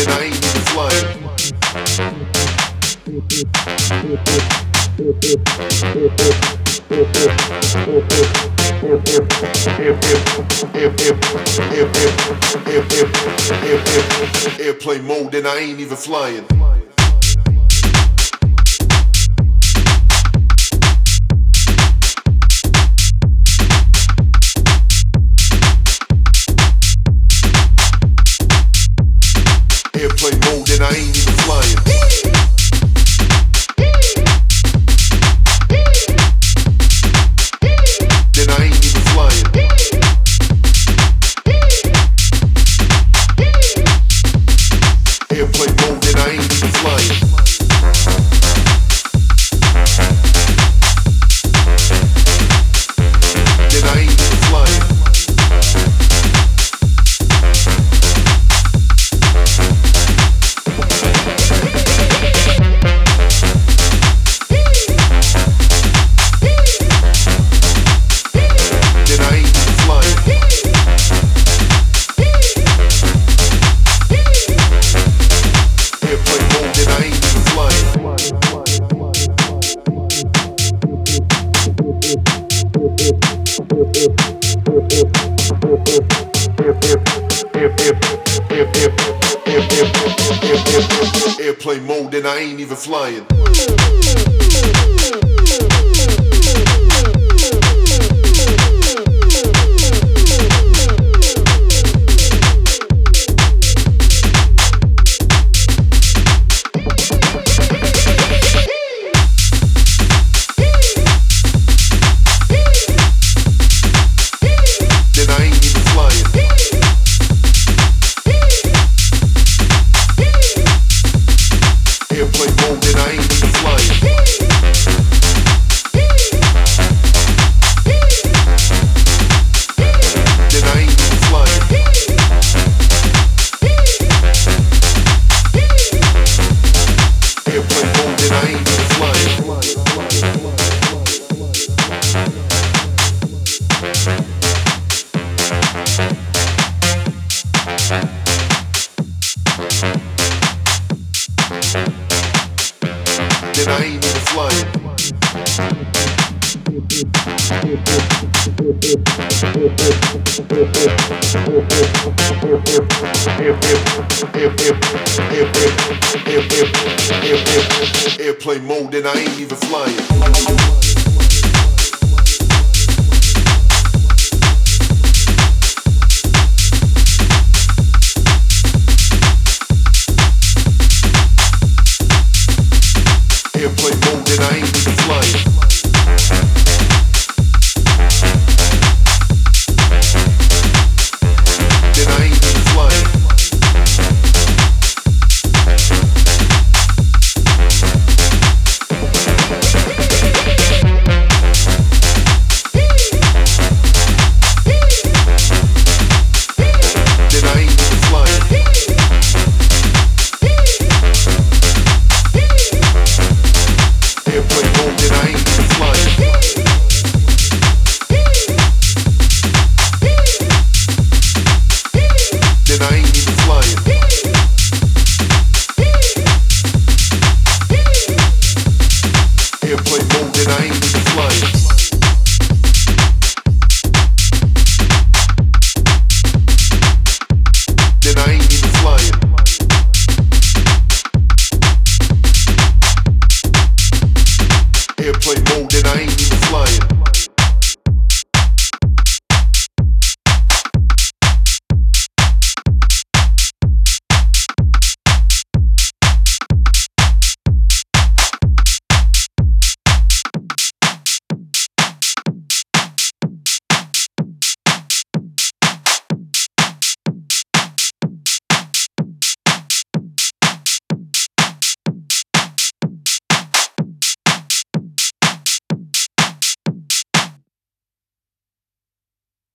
then I ain't even flying. Airplane mode, then I ain't even flying. Airplane mode, then I ain't even flying. Then I ain't even flying. Airplane mode, then I ain't even flying. Then I ain't even flying. Airplane mode, then I ain't even flying. Then I ain't even flying. Airplane mode, then I ain't even flying.